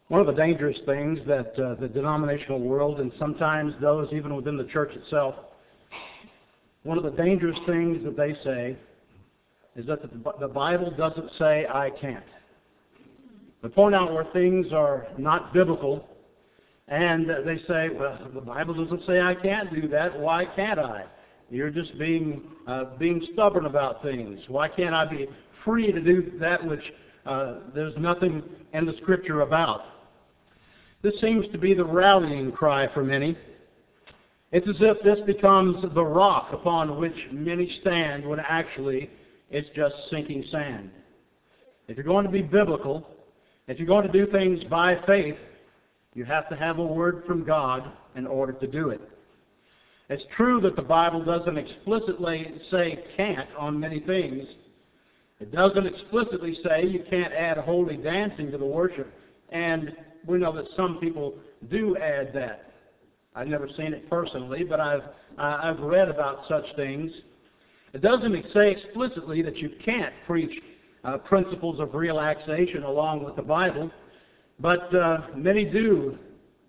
One of the dangerous things that the denominational world, and sometimes those even within the church itself, one of the dangerous things that they say is that the Bible doesn't say I can't. They point out where things are not biblical, and they say, well, the Bible doesn't say I can't do that. Why can't I? You're just being stubborn about things. Why can't I be free to do that which there's nothing in the Scripture about? This seems to be the rallying cry for many. It's as if this becomes the rock upon which many stand when actually it's just sinking sand. If you're going to be biblical, if you're going to do things by faith, you have to have a word from God in order to do it. It's true that the Bible doesn't explicitly say can't on many things. It doesn't explicitly say you can't add holy dancing to the worship, and we know that some people do add that. I've never seen it personally, but I've read about such things. It doesn't say explicitly that you can't preach principles of relaxation along with the Bible, but many do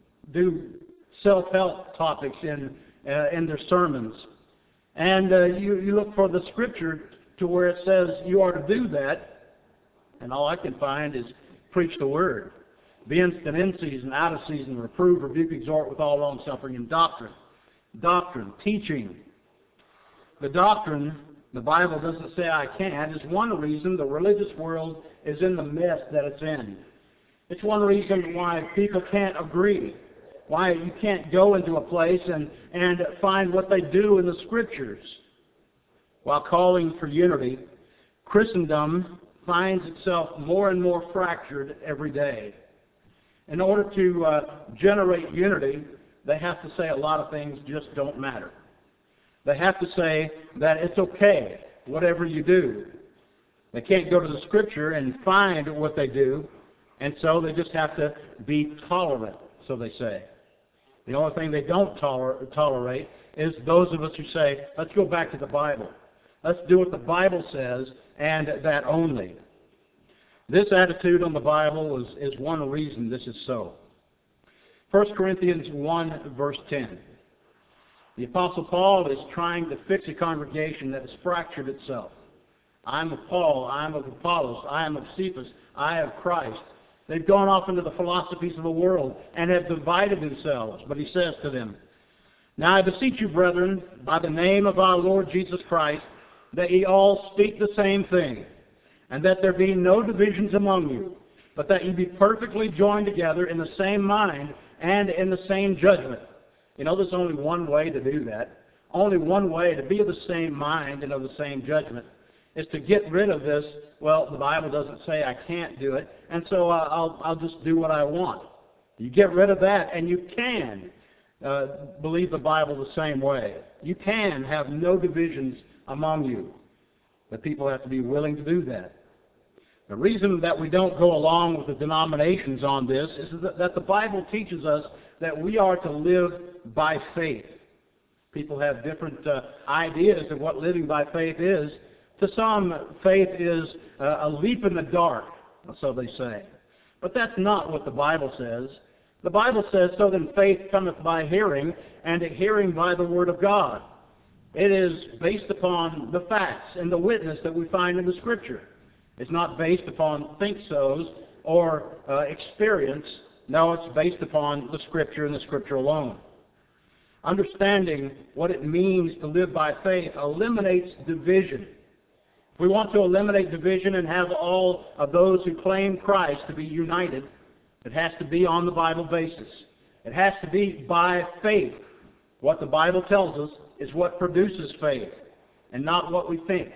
self-help topics in their sermons. And you look for the Scripture to where it says you are to do that, and all I can find is preach the Word. Be instant in season, out of season, reprove, rebuke, exhort with all long-suffering and doctrine. Doctrine, teaching. The doctrine, the Bible doesn't say I can't, is one reason the religious world is in the mess that it's in. It's one reason why people can't agree, why you can't go into a place and find what they do in the Scriptures. While calling for unity, Christendom finds itself more and more fractured every day. In order to generate unity, they have to say a lot of things just don't matter. They have to say that it's okay, whatever you do. They can't go to the Scripture and find what they do, and so they just have to be tolerant, so they say. The only thing they don't tolerate is those of us who say, let's go back to the Bible. Let's do what the Bible says, and that only. This attitude on the Bible is one reason this is so. 1 Corinthians 1, verse 10. The Apostle Paul is trying to fix a congregation that has fractured itself. I am of Paul, I am of Apollos, I am of Cephas, I of Christ. They've gone off into the philosophies of the world and have divided themselves. But he says to them, now I beseech you, brethren, by the name of our Lord Jesus Christ, that ye all speak the same thing, and that there be no divisions among you, but that ye be perfectly joined together in the same mind and in the same judgment. You know, there's only one way to do that. Only one way to be of the same mind and of the same judgment is to get rid of this, well, the Bible doesn't say I can't do it, and so I'll just do what I want. You get rid of that, and you can believe the Bible the same way. You can have no divisions among you, but people have to be willing to do that. The reason that we don't go along with the denominations on this is that the Bible teaches us that we are to live by faith. People have different ideas of what living by faith is. To some, faith is a leap in the dark, so they say. But that's not what the Bible says. The Bible says, so then faith cometh by hearing, and hearing by the Word of God. It is based upon the facts and the witness that we find in the Scripture. It's not based upon think-sos or experience. No, it's based upon the Scripture and the Scripture alone. Understanding what it means to live by faith eliminates division. If we want to eliminate division and have all of those who claim Christ to be united, it has to be on the Bible basis. It has to be by faith. What the Bible tells us is what produces faith, and not what we think.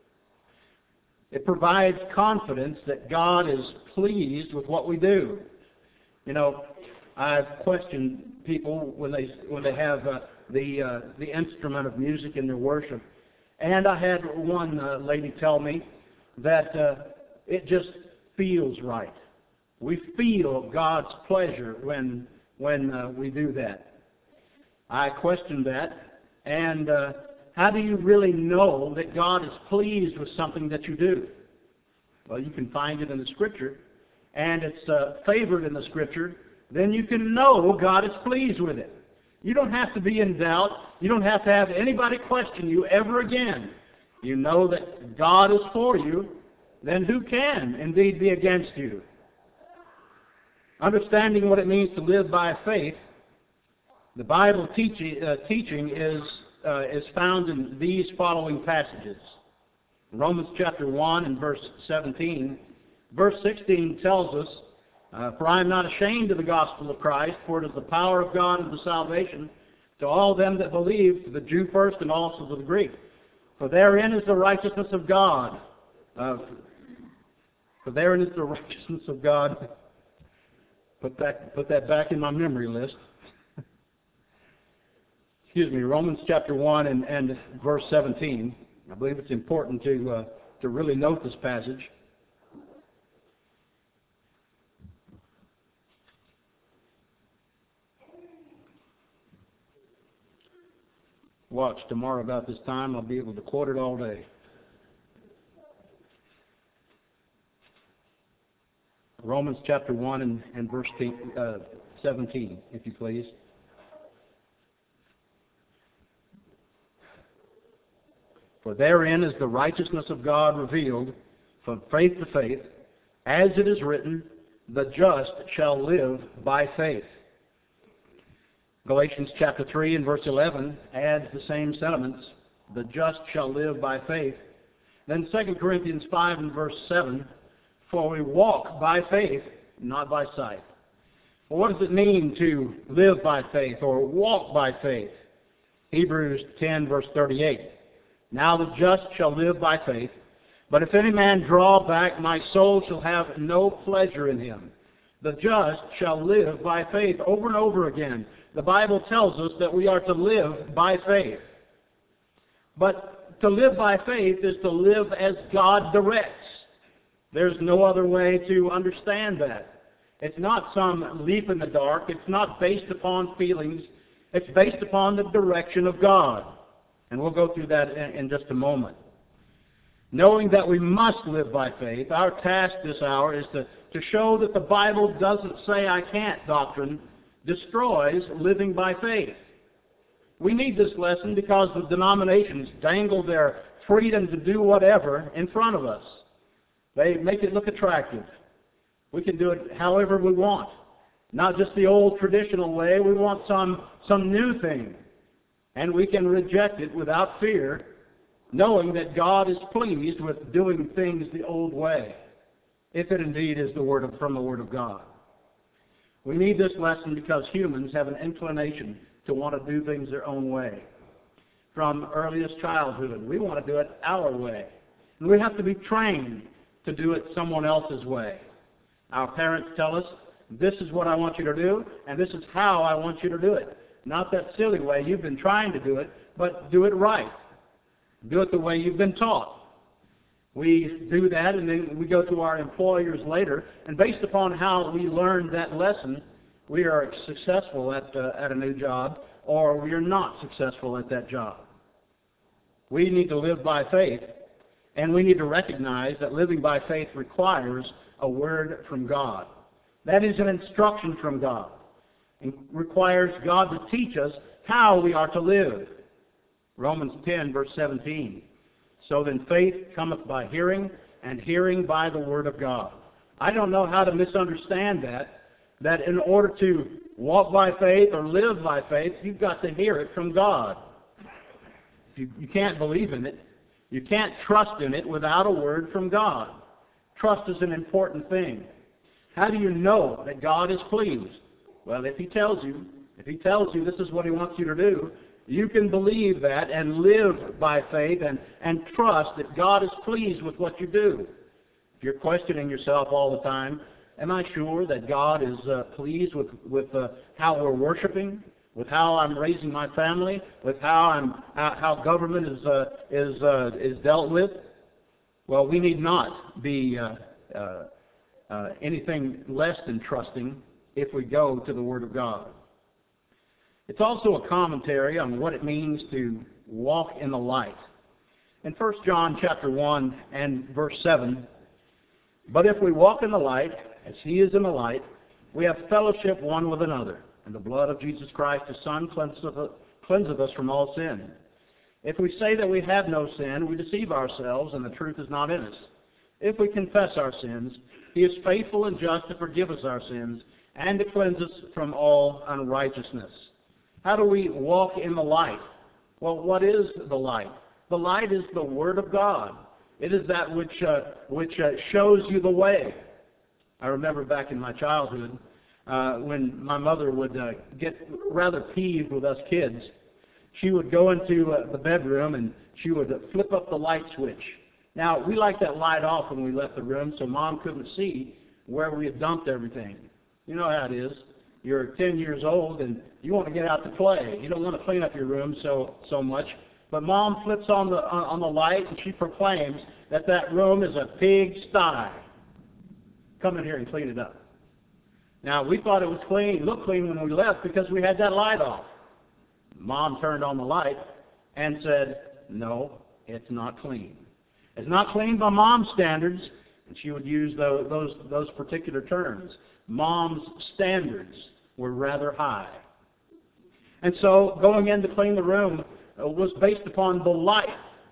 It provides confidence that God is pleased with what we do. You know, I've questioned people when they have the instrument of music in their worship, and I had one lady tell me that it just feels right. We feel God's pleasure when we do that. I questioned that, and how do you really know that God is pleased with something that you do? Well, you can find it in the Scripture. and it's favored in the Scripture, then you can know God is pleased with it. You don't have to be in doubt. You don't have to have anybody question you ever again. You know that God is for you, then who can indeed be against you? Understanding what it means to live by faith, the Bible teaching is found in these following passages. Romans chapter 1 and verse 17. Verse 16 tells us, "For I am not ashamed of the gospel of Christ, for it is the power of God unto salvation to all them that believe, to the Jew first and also to the Greek. For therein is the righteousness of God." For therein is the righteousness of God. Put that back in my memory list. Excuse me, Romans chapter 1 and verse 17. I believe it's important to really note this passage. Watch, tomorrow about this time I'll be able to quote it all day. Romans chapter 1 and verse 17, if you please. "For therein is the righteousness of God revealed from faith to faith, as it is written, the just shall live by faith." Galatians chapter 3 and verse 11 adds the same sentiments, the just shall live by faith. Then 2 Corinthians 5 and verse 7, "For we walk by faith, not by sight." Well, what does it mean to live by faith or walk by faith? Hebrews 10 verse 38. "Now the just shall live by faith, but if any man draw back, my soul shall have no pleasure in him." The just shall live by faith. Over and over again, the Bible tells us that we are to live by faith. But to live by faith is to live as God directs. There's no other way to understand that. It's not some leap in the dark. It's not based upon feelings. It's based upon the direction of God. And we'll go through that in just a moment. Knowing that we must live by faith, our task this hour is to show that the Bible doesn't say "I can't" doctrine destroys living by faith. We need this lesson because the denominations dangle their freedom to do whatever in front of us. They make it look attractive. We can do it however we want. Not just the old traditional way. We want some new thing. And we can reject it without fear, knowing that God is pleased with doing things the old way, if it indeed is from the Word of God. We need this lesson because humans have an inclination to want to do things their own way. From earliest childhood, we want to do it our way. And we have to be trained to do it someone else's way. Our parents tell us, "This is what I want you to do, and this is how I want you to do it." Not that silly way you've been trying to do it, but do it right. Do it the way you've been taught. We do that, and then we go to our employers later, and based upon how we learned that lesson, we are successful at a new job, or we are not successful at that job. We need to live by faith, and we need to recognize that living by faith requires a word from God. That is an instruction from God. It requires God to teach us how we are to live. Romans 10, verse 17. "So then faith cometh by hearing, and hearing by the word of God." I don't know how to misunderstand that in order to walk by faith or live by faith, you've got to hear it from God. You can't believe in it. You can't trust in it without a word from God. Trust is an important thing. How do you know that God is pleased? Well, if He tells you this is what He wants you to do, you can believe that and live by faith and trust that God is pleased with what you do. If you're questioning yourself all the time, am I sure that God is pleased with how we're worshiping, with how I'm raising my family, with how government is dealt with? Well, we need not be anything less than trusting if we go to the Word of God. It's also a commentary on what it means to walk in the light. In 1 John chapter 1 and verse 7, "But if we walk in the light, as He is in the light, we have fellowship one with another, and the blood of Jesus Christ, His Son, cleanseth us from all sin. If we say that we have no sin, we deceive ourselves, and the truth is not in us. If we confess our sins, He is faithful and just to forgive us our sins and to cleanse us from all unrighteousness. How do we walk in the light? Well, what is the light? The light is the Word of God. It is that which shows you the way. I remember back in my childhood when my mother would get rather peeved with us kids. She would go into the bedroom and she would flip up the light switch. Now, we liked that light off when we left the room so Mom couldn't see where we had dumped everything. You know how it is. You're 10 years old and you want to get out to play. You don't want to clean up your room so much. But Mom flips on the light and she proclaims that room is a pigsty. Come in here and clean it up. Now, we thought it was clean, looked clean when we left because we had that light off. Mom turned on the light and said, no, it's not clean. It's not clean by Mom's standards. And she would use those particular terms. Mom's standards were rather high. And so going in to clean the room was based upon the light.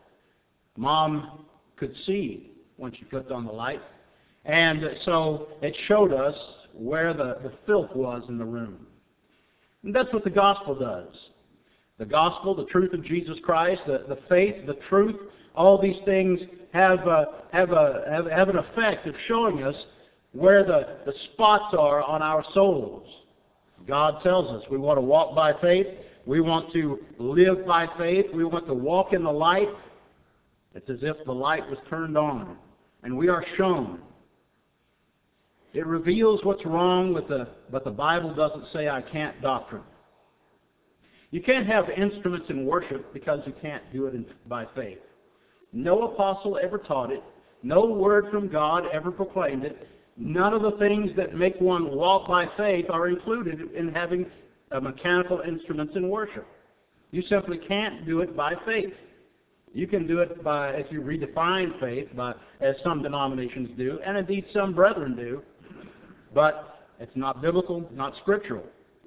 Mom could see when she flipped on the light. And so it showed us where the filth was in the room. And that's what the gospel does. The gospel, the truth of Jesus Christ, the faith, the truth, all these things have an effect of showing us where the spots are on our souls. God tells us we want to walk by faith. We want to live by faith. We want to walk in the light. It's as if the light was turned on, and we are shown. It reveals what's wrong but the Bible doesn't say I can't doctrine. You can't have instruments in worship because you can't do it by faith. No apostle ever taught it. No word from God ever proclaimed it. None of the things that make one walk by faith are included in having mechanical instruments in worship. You simply can't do it by faith. You can do it by, if you redefine faith, as some denominations do, and indeed some brethren do, but it's not biblical, not scriptural.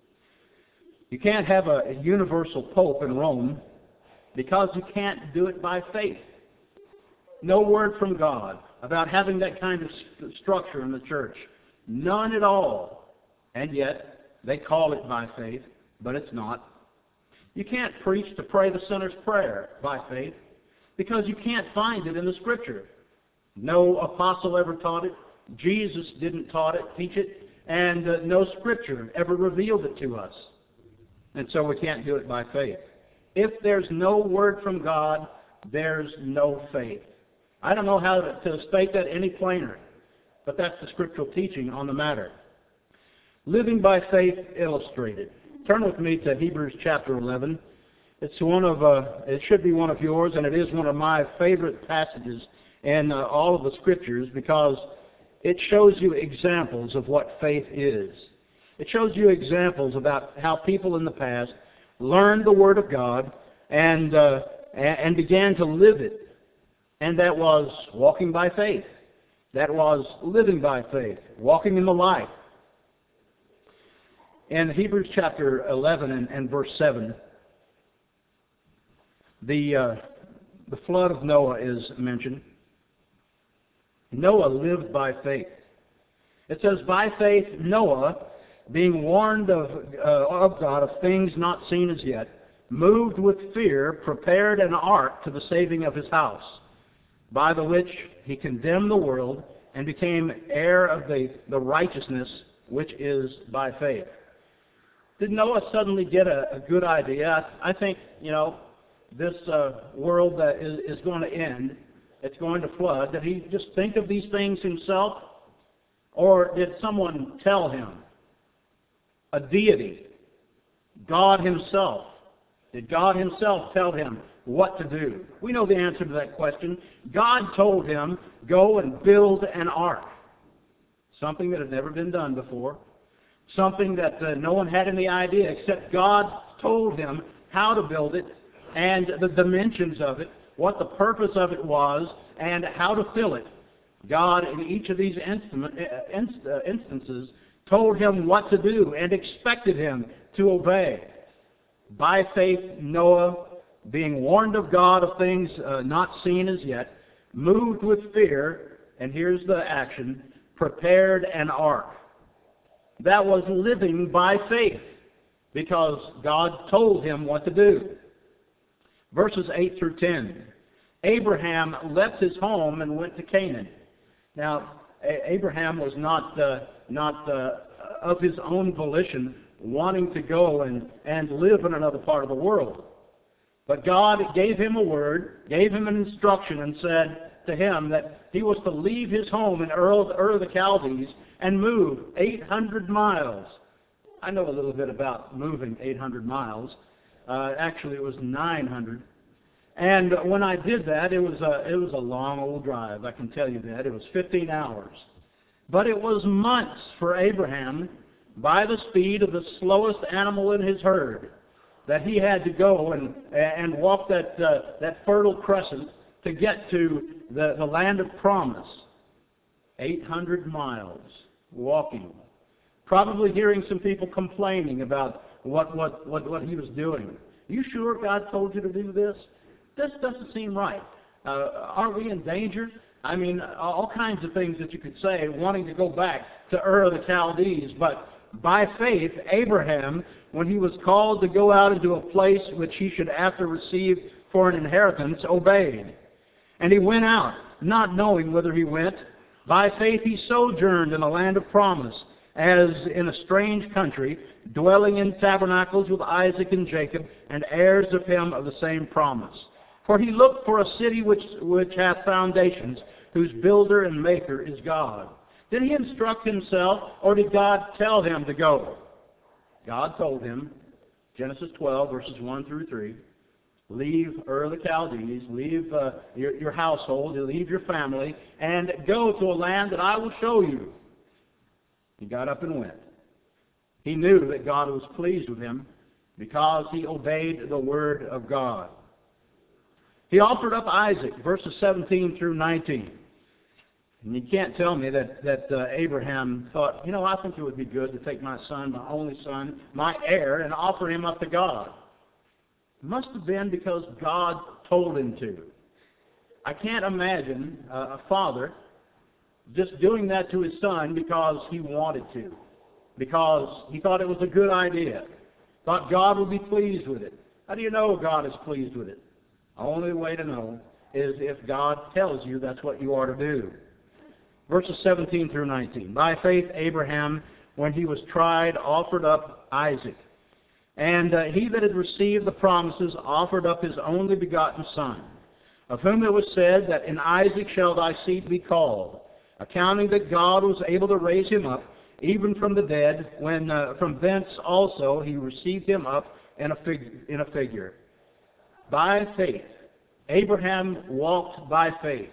You can't have a universal pope in Rome because you can't do it by faith. No word from God about having that kind of structure in the church. None at all. And yet, they call it by faith, but it's not. You can't preach to pray the sinner's prayer by faith because you can't find it in the Scripture. No apostle ever taught it. Jesus didn't teach it. And no Scripture ever revealed it to us. And so we can't do it by faith. If there's no word from God, there's no faith. I don't know how to state that any plainer, but that's the scriptural teaching on the matter. Living by faith illustrated. Turn with me to Hebrews chapter 11. It should be one of yours, and it is one of my favorite passages in all of the scriptures because it shows you examples of what faith is. It shows you examples about how people in the past learned the Word of God and began to live it. And that was walking by faith. That was living by faith, walking in the light. In Hebrews chapter 11 and verse 7, the flood of Noah is mentioned. Noah lived by faith. It says, by faith Noah, being warned of God of things not seen as yet, moved with fear, prepared an ark to the saving of his house, by the which he condemned the world and became heir of the righteousness which is by faith. Did Noah suddenly get a good idea? I think, this world that is going to end, it's going to flood. Did he just think of these things himself? Or did someone tell him? A deity, God himself. Did God himself tell him what to do? We know the answer to that question. God told him, go and build an ark. Something that had never been done before. Something that no one had any idea except God told him how to build it and the dimensions of it, what the purpose of it was, and how to fill it. God, in each of these instances, told him what to do and expected him to obey. By faith, Noah, being warned of God of things not seen as yet, moved with fear, and here's the action, prepared an ark. That was living by faith, because God told him what to do. Verses 8 through 10. Abraham left his home and went to Canaan. Now, Abraham was not of his own volition wanting to go and live in another part of the world. But God gave him a word, gave him an instruction, and said to him that he was to leave his home in Ur of the Chaldees and move 800 miles. I know a little bit about moving 800 miles. Actually, it was 900. And when I did that, it was a long old drive. I can tell you that. It was 15 hours. But it was months for Abraham, by the speed of the slowest animal in his herd, that he had to go and walk that fertile crescent to get to the land of promise. 800 miles walking. Probably hearing some people complaining about what he was doing. You sure God told you to do this? This doesn't seem right. Aren't we in danger? I mean, all kinds of things that you could say, wanting to go back to Ur of the Chaldees. But by faith, Abraham, when he was called to go out into a place which he should after receive for an inheritance, obeyed. And he went out, not knowing whither he went. By faith he sojourned in a land of promise, as in a strange country, dwelling in tabernacles with Isaac and Jacob, and heirs of him of the same promise. For he looked for a city which hath foundations, whose builder and maker is God. Did he instruct himself, or did God tell him to go? God told him, Genesis 12, verses 1 through 3, leave Ur of the Chaldees, leave your household, leave your family, and go to a land that I will show you. He got up and went. He knew that God was pleased with him because he obeyed the word of God. He offered up Isaac, verses 17 through 19. And you can't tell me that Abraham thought, I think it would be good to take my son, my only son, my heir, and offer him up to God. It must have been because God told him to. I can't imagine a father just doing that to his son because he wanted to, because he thought it was a good idea, thought God would be pleased with it. How do you know God is pleased with it? The only way to know is if God tells you that's what you are to do. Verses 17 through 19. By faith Abraham, when he was tried, offered up Isaac. And he that had received the promises offered up his only begotten son, of whom it was said that in Isaac shall thy seed be called, accounting that God was able to raise him up, even from the dead, when from thence also he received him up in a figure. By faith, Abraham walked by faith.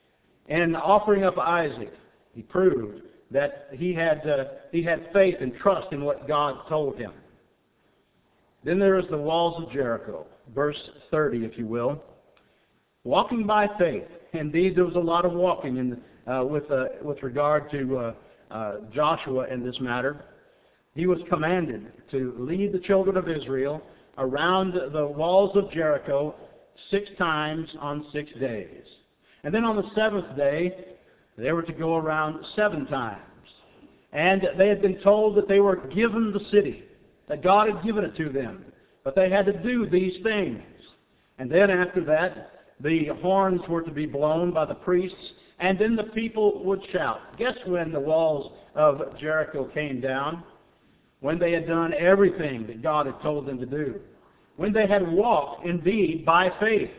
In offering up Isaac, he proved that he had faith and trust in what God told him. Then there is the walls of Jericho, verse 30, if you will. Walking by faith. Indeed, there was a lot of walking with regard to Joshua in this matter. He was commanded to lead the children of Israel around the walls of Jericho 6 times on 6 days. And then on the 7th day, they were to go around 7 times. And they had been told that they were given the city, that God had given it to them. But they had to do these things. And then after that, the horns were to be blown by the priests, and then the people would shout. Guess when the walls of Jericho came down? When they had done everything that God had told them to do. When they had walked, indeed, by faith.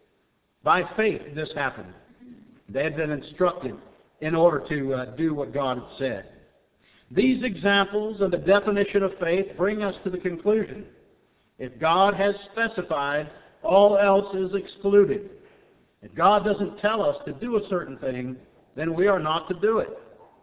By faith, this happened. They had been instructed in order to do what God had said. These examples of the definition of faith bring us to the conclusion. If God has specified, all else is excluded. If God doesn't tell us to do a certain thing, then we are not to do it.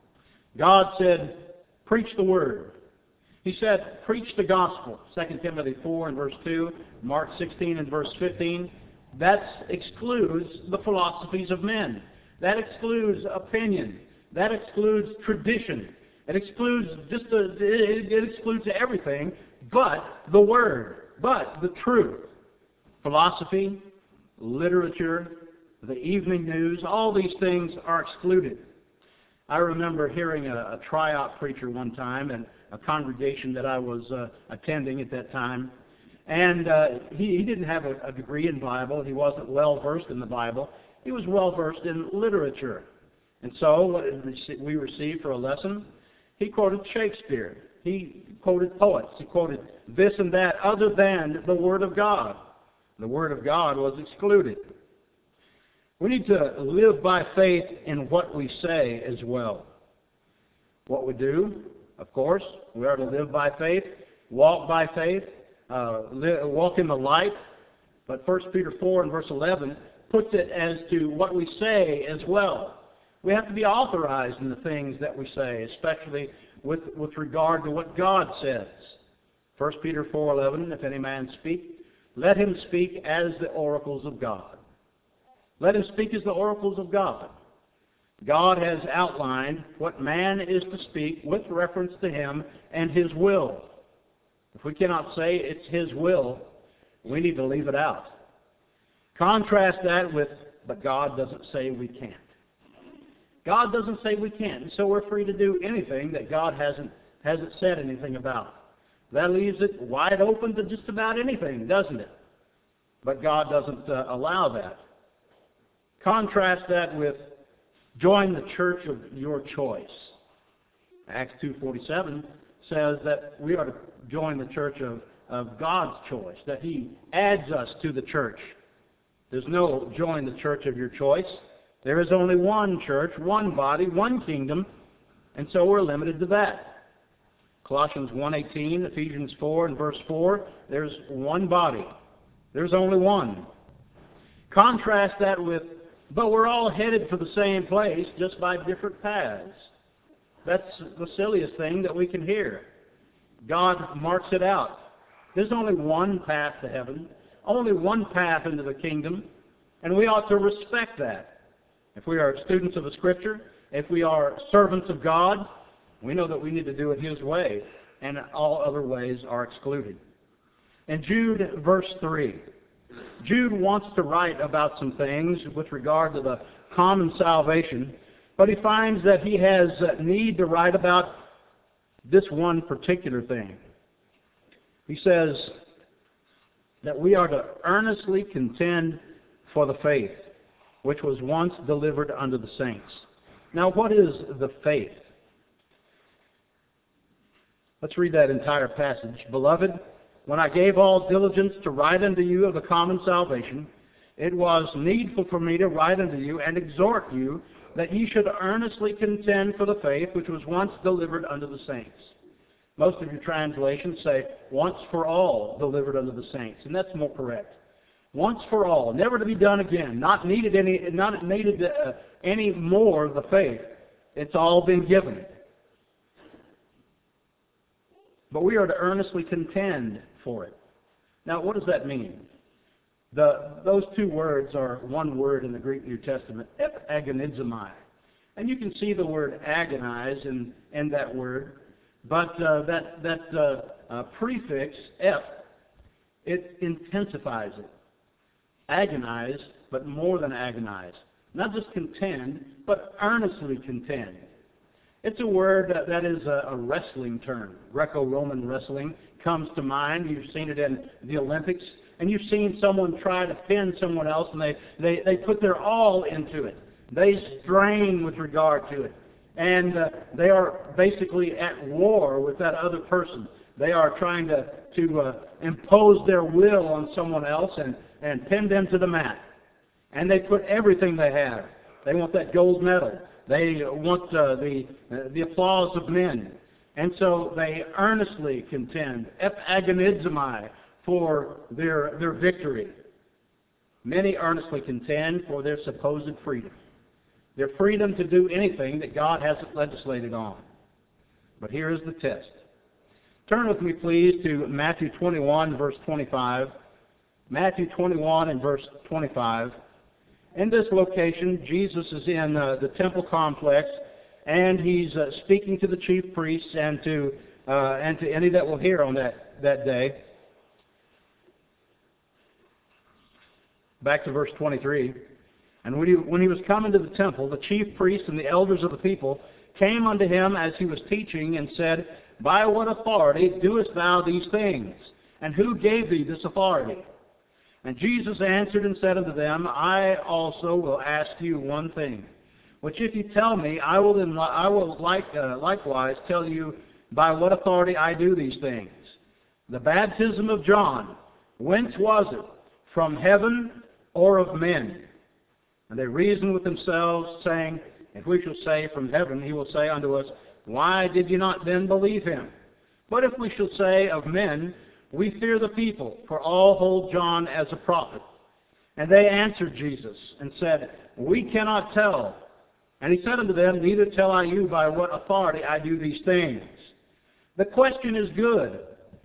God said, preach the word. He said, preach the gospel. 2 Timothy 4 and verse 2, Mark 16 and verse 15. That excludes the philosophies of men. That excludes opinion. That excludes tradition. It excludes it excludes everything but the Word, but the truth. Philosophy, literature, the evening news, all these things are excluded. I remember hearing a tryout preacher one time in a congregation that I was attending at that time. And he didn't have a degree in Bible. He wasn't well-versed in the Bible. He was well-versed in literature. And so what did we receive for a lesson? He quoted Shakespeare. He quoted poets. He quoted this and that other than the Word of God. The Word of God was excluded. We need to live by faith in what we say as well. What we do, of course, we are to live by faith, walk by faith, walk in the light. But 1 Peter 4 and verse 11 puts it as to what we say as well. We have to be authorized in the things that we say, especially with regard to what God says. 1 Peter 4:11, if any man speak, let him speak as the oracles of God. Let him speak as the oracles of God. God has outlined what man is to speak with reference to him and his will. If we cannot say it's his will, we need to leave it out. Contrast that with, but God doesn't say we can't. God doesn't say we can't, and so we're free to do anything that God hasn't said anything about. That leaves it wide open to just about anything, doesn't it? But God doesn't allow that. Contrast that with join the church of your choice. Acts 2:47 says that we are to join the church of God's choice, that He adds us to the church. There's no join the church of your choice. There is only one church, one body, one kingdom, and so we're limited to that. Colossians 1:18, Ephesians 4 and verse 4, there's one body. There's only one. Contrast that with, but we're all headed for the same place, just by different paths. That's the silliest thing that we can hear. God marks it out. There's only one path to heaven, only one path into the kingdom, and we ought to respect that. If we are students of the Scripture, if we are servants of God, we know that we need to do it His way, and all other ways are excluded. In Jude, verse 3, Jude wants to write about some things with regard to the common salvation, but he finds that he has need to write about this one particular thing. He says that we are to earnestly contend for the faith which was once delivered unto the saints. Now, what is the faith? Let's read that entire passage. Beloved, when I gave all diligence to write unto you of the common salvation, it was needful for me to write unto you and exhort you that ye should earnestly contend for the faith which was once delivered unto the saints. Most of your translations say, once for all delivered unto the saints, and that's more correct. Once for all, never to be done again, not needed any more of the faith. It's all been given. But we are to earnestly contend for it. Now, what does that mean? Those two words are one word in the Greek New Testament, agonizomai. And you can see the word agonize in that word, but that prefix, ep, it intensifies it. Agonize, but more than agonize. Not just contend, but earnestly contend. It's a word that is a wrestling term. Greco-Roman wrestling comes to mind. You've seen it in the Olympics. And you've seen someone try to pin someone else, and they put their all into it. They strain with regard to it. And they are basically at war with that other person. They are trying to impose their will on someone else and pin them to the mat. And they put everything they have. They want that gold medal. They want the applause of men. And so they earnestly contend, agonizomai, for their victory. Many earnestly contend for their supposed freedom. Their freedom to do anything that God hasn't legislated on. But here is the test. Turn with me, please, to Matthew 21, verse 25. Matthew 21 and verse 25. In this location, Jesus is in the temple complex, and he's speaking to the chief priests and to any that will hear on that day. Back to verse 23. And when he was coming to the temple, the chief priests and the elders of the people came unto him as he was teaching, and said, By what authority doest thou these things? And who gave thee this authority? And Jesus answered and said unto them, I also will ask you one thing, which if you tell me, I will likewise tell you by what authority I do these things. The baptism of John, whence was it? From heaven or of men? And they reasoned with themselves, saying, If we shall say from heaven, he will say unto us, Why did you not then believe him? But if we shall say of men, we fear the people, for all hold John as a prophet. And they answered Jesus, and said, We cannot tell. And he said unto them, Neither tell I you by what authority I do these things. The question is good.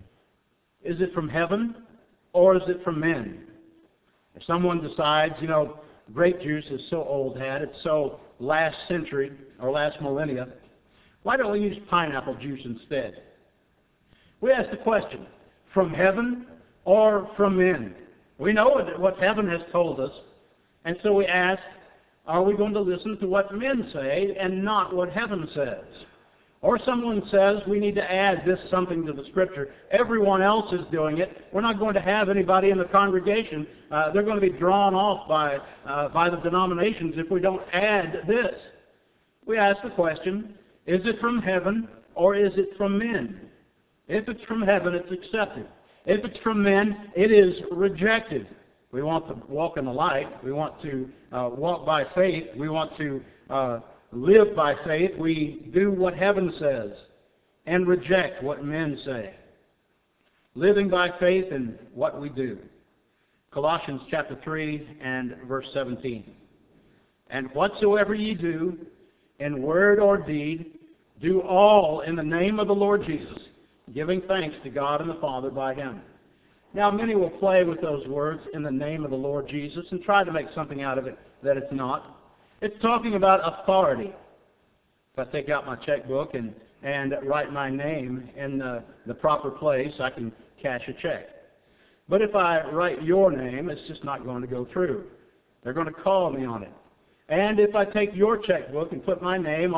Is it from heaven, or is it from men? If someone decides, grape juice is so old hat, it's so last century, or last millennia, why don't we use pineapple juice instead? We ask the question, from heaven or from men? We know what heaven has told us, and so we ask, are we going to listen to what men say and not what heaven says? Or someone says we need to add this something to the Scripture. Everyone else is doing it. We're not going to have anybody in the congregation. They're going to be drawn off by the denominations if we don't add this. We ask the question, is it from heaven or is it from men? If it's from heaven, it's accepted. If it's from men, it is rejected. We want to walk in the light. We want to walk by faith. We want to live by faith. We do what heaven says and reject what men say. Living by faith in what we do. Colossians chapter 3 and verse 17. And whatsoever ye do, in word or deed, do all in the name of the Lord Jesus, giving thanks to God and the Father by him. Now many will play with those words, in the name of the Lord Jesus, and try to make something out of it that it's not. It's talking about authority. If I take out my checkbook and write my name in the proper place, I can cash a check. But if I write your name, it's just not going to go through. They're going to call me on it. And if I take your checkbook and put my name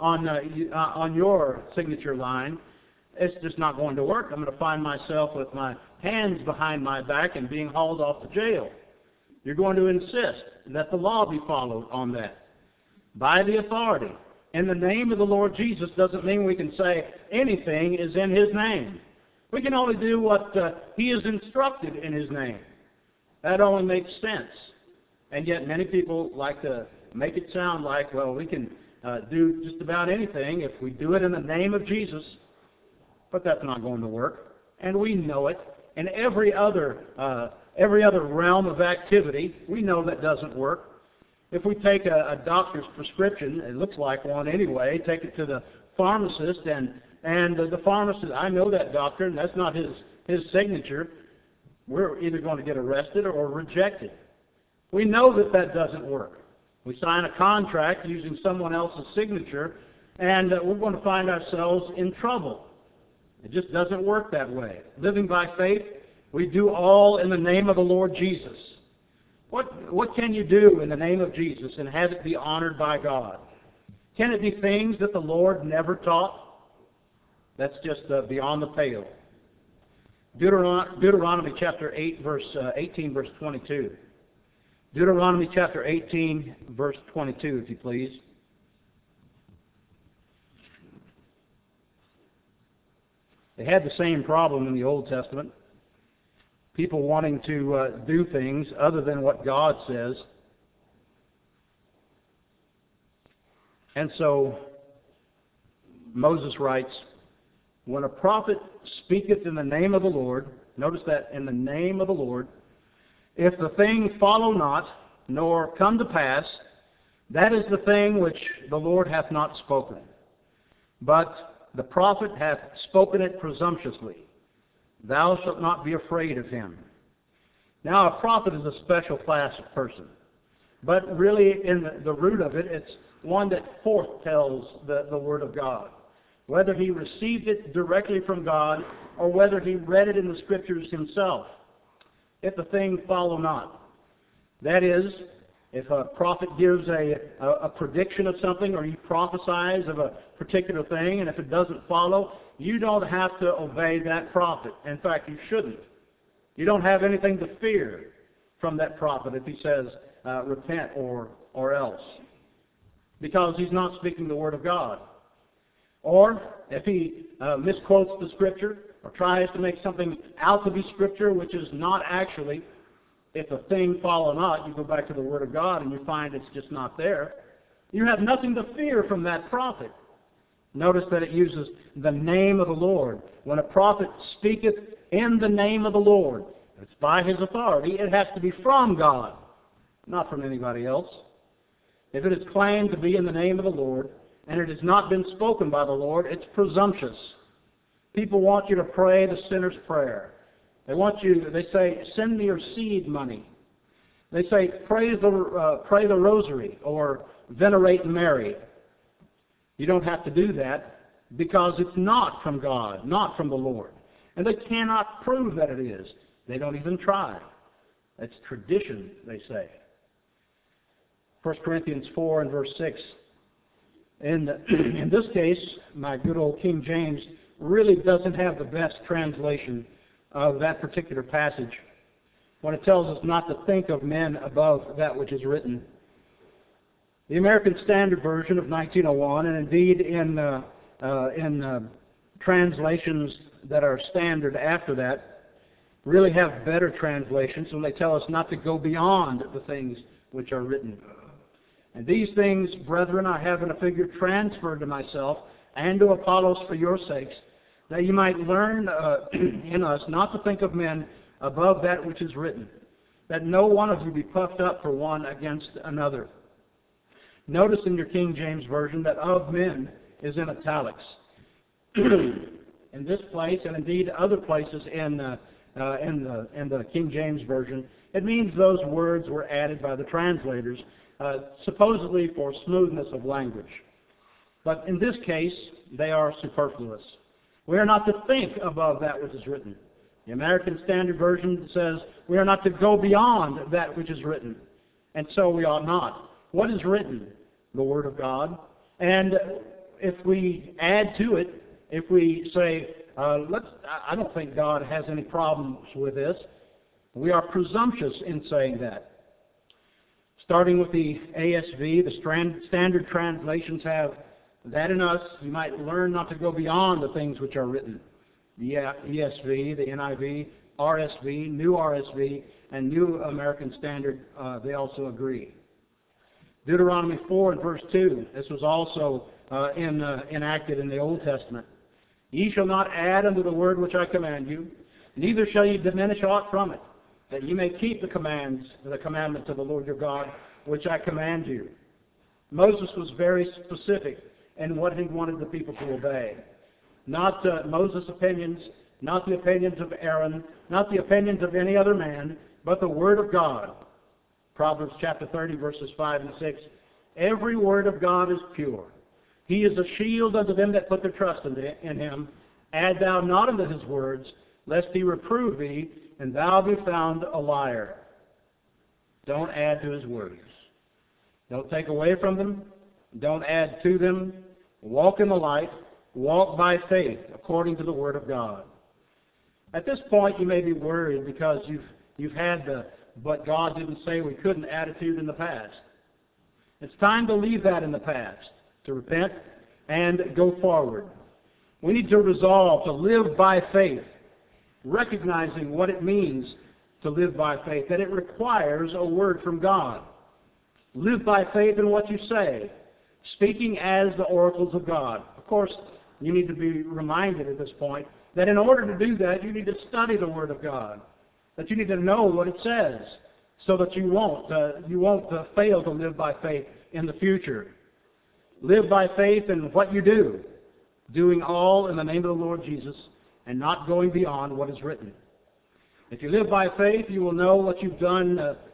on your signature line, it's just not going to work. I'm going to find myself with my hands behind my back and being hauled off to jail. You're going to insist that the law be followed on that. By the authority. In the name of the Lord Jesus doesn't mean we can say anything is in his name. We can only do what he has instructed in his name. That only makes sense. And yet many people like to make it sound like, well, we can do just about anything if we do it in the name of Jesus. But that's not going to work. And we know it. In every other realm of activity, we know that doesn't work. If we take a doctor's prescription, it looks like one anyway, take it to the pharmacist, and the pharmacist, I know that doctor, and that's not his signature, we're either going to get arrested or rejected. We know that doesn't work. We sign a contract using someone else's signature, and we're going to find ourselves in trouble. It just doesn't work that way. Living by faith, we do all in the name of the Lord Jesus. What can you do in the name of Jesus and have it be honored by God? Can it be things that the Lord never taught? That's just beyond the pale. Deuteronomy chapter 18, verse 22. Deuteronomy chapter 18, verse 22, if you please. They had the same problem in the Old Testament. People wanting to do things other than what God says. And so Moses writes, when a prophet speaketh in the name of the Lord, notice that, in the name of the Lord, if the thing follow not, nor come to pass, that is the thing which the Lord hath not spoken. But the prophet hath spoken it presumptuously. Thou shalt not be afraid of him. Now a prophet is a special class of person. But really, in the root of it, it's one that foretells the Word of God. Whether he received it directly from God or whether he read it in the Scriptures himself. If the thing follow not. That is, if a prophet gives a prediction of something or he prophesies of a particular thing, and if it doesn't follow, you don't have to obey that prophet. In fact, you shouldn't. You don't have anything to fear from that prophet if he says, repent or else. Because he's not speaking the Word of God. Or if he misquotes the Scripture or tries to make something out to be Scripture which is not actually, if a thing follow not, you go back to the Word of God and you find it's just not there. You have nothing to fear from that prophet. Notice that it uses the name of the Lord. When a prophet speaketh in the name of the Lord, it's by his authority. It has to be from God, not from anybody else. If it is claimed to be in the name of the Lord, and it has not been spoken by the Lord, it's presumptuous. People want you to pray the sinner's prayer. They say, send me your seed money. They say, pray the rosary or venerate Mary. You don't have to do that because it's not from God, not from the Lord. And they cannot prove that it is. They don't even try. It's tradition, they say. 1 Corinthians 4 and verse 6. In this case, my good old King James really doesn't have the best translation of that particular passage when it tells us not to think of men above that which is written. The American Standard Version of 1901, and indeed in translations that are standard after that, really have better translations when they tell us not to go beyond the things which are written. And these things, brethren, I have in a figure transferred to myself and to Apollos for your sakes, that you might learn in us not to think of men above that which is written, that no one of you be puffed up for one against another. Notice in your King James Version that of men is in italics. In this place, and indeed other places in the King James Version, it means those words were added by the translators, supposedly for smoothness of language. But in this case, they are superfluous. We are not to think above that which is written. The American Standard Version says we are not to go beyond that which is written. And so we ought not. What is written? The Word of God. And if we add to it, if we say, I don't think God has any problems with this, we are presumptuous in saying that. Starting with the ASV, the standard translations have that in us, you might learn not to go beyond the things which are written. The ESV, the NIV, RSV, New RSV, and New American Standard, they also agree. Deuteronomy 4 and verse 2, this was also enacted in the Old Testament. Ye shall not add unto the word which I command you, neither shall ye diminish aught from it, that ye may keep the commandments of the Lord your God, which I command you. Moses was very specific in what he wanted the people to obey. Not Moses' opinions, not the opinions of Aaron, not the opinions of any other man, but the Word of God. Proverbs chapter 30, verses 5 and 6. Every word of God is pure. He is a shield unto them that put their trust in him. Add thou not unto his words, lest he reprove thee, and thou be found a liar. Don't add to his words. Don't take away from them. Don't add to them. Walk in the light. Walk by faith according to the Word of God. At this point, you may be worried because you've had the "but God didn't say we couldn't" attitude in the past. It's time to leave that in the past, to repent and go forward. We need to resolve to live by faith, recognizing what it means to live by faith, that it requires a word from God. Live by faith in what you say, speaking as the oracles of God. Of course, you need to be reminded at this point that in order to do that, you need to study the Word of God, that you need to know what it says, so that you won't fail to live by faith in the future. Live by faith in what you do, doing all in the name of the Lord Jesus, and not going beyond what is written. If you live by faith, you will know what you've done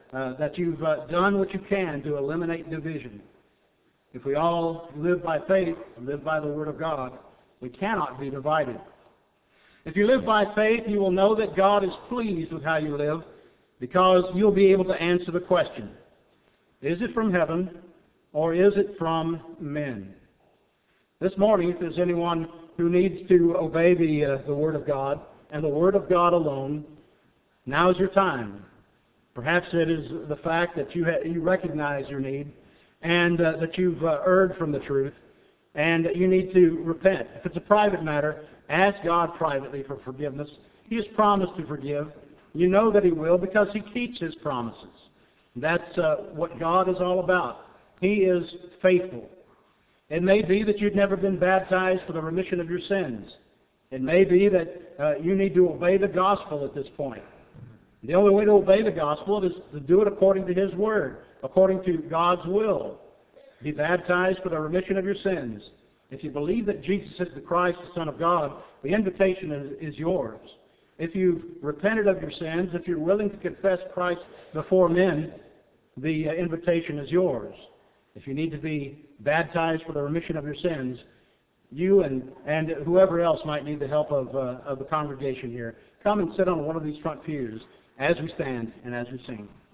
that you've done what you can to eliminate division. If we all live by faith and live by the Word of God, we cannot be divided. If you live by faith, you will know that God is pleased with how you live, because you'll be able to answer the question, is it from heaven or is it from men? This morning, if there's anyone who needs to obey the Word of God and the Word of God alone, now is your time. Perhaps it is the fact that you recognize your need and that you've erred from the truth and you need to repent. If it's a private matter, ask God privately for forgiveness. He has promised to forgive. You know that He will because He keeps His promises. That's what God is all about. He is faithful. It may be that you've never been baptized for the remission of your sins. It may be that you need to obey the gospel at this point. The only way to obey the gospel is to do it according to His Word, according to God's will. Be baptized for the remission of your sins. If you believe that Jesus is the Christ, the Son of God, the invitation is yours. If you've repented of your sins, if you're willing to confess Christ before men, the invitation is yours. If you need to be baptized for the remission of your sins, you and whoever else might need the help of the congregation here, come and sit on one of these front pews as we stand and as we sing.